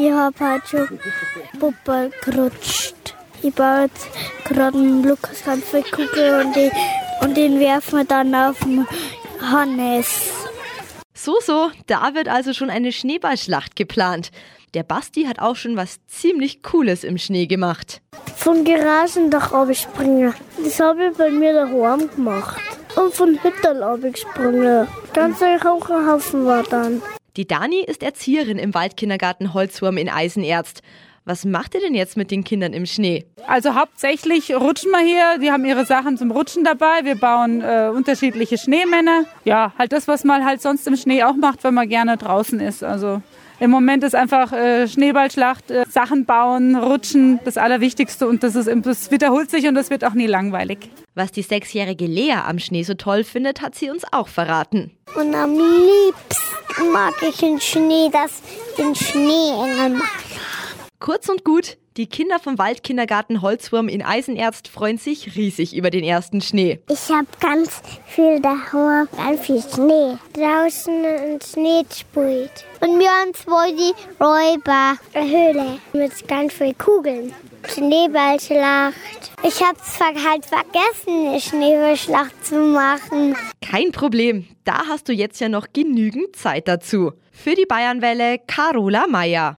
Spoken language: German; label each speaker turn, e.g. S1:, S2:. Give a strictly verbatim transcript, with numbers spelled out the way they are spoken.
S1: Ich habe halt schon Puppe gerutscht. Ich baue jetzt gerade einen Lukas ganz viel Kugel und, die, und den werfen wir dann auf den Hannes.
S2: So, so, da wird also schon eine Schneeballschlacht geplant. Der Basti hat auch schon was ziemlich Cooles im Schnee gemacht.
S1: Von Garagendach abspringen. Das habe ich bei mir daheim gemacht. Und von Hütterl abgesprungen. Ganz ein Haufen war dann.
S2: Die Dani ist Erzieherin im Waldkindergarten Holzwurm in Eisenerzt. Was macht ihr denn jetzt mit den Kindern im Schnee?
S3: Also hauptsächlich rutschen wir hier. Die haben ihre Sachen zum Rutschen dabei. Wir bauen äh, unterschiedliche Schneemänner. Ja, halt das, was man halt sonst im Schnee auch macht, wenn man gerne draußen ist. Also im Moment ist einfach äh, Schneeballschlacht, äh, Sachen bauen, rutschen, das Allerwichtigste. Und das, ist, das wiederholt sich und das wird auch nie langweilig.
S2: Was die sechsjährige Lea am Schnee so toll findet, hat sie uns auch verraten.
S1: Und am liebsten mag ich den Schnee, das den Schneeengel macht.
S2: Kurz und gut, die Kinder vom Waldkindergarten Holzwurm in Eisenerzt freuen sich riesig über den ersten Schnee.
S1: Ich habe ganz viel daheim, ganz viel Schnee. Draußen und Schnee spielt. Und wir haben zwei die Räuber, eine Höhle mit ganz vielen Kugeln. Schneeballschlacht. Ich habe zwar halt vergessen, eine Schneeballschlacht zu machen.
S2: Kein Problem, da hast du jetzt ja noch genügend Zeit dazu. Für die Bayernwelle, Carola Meier.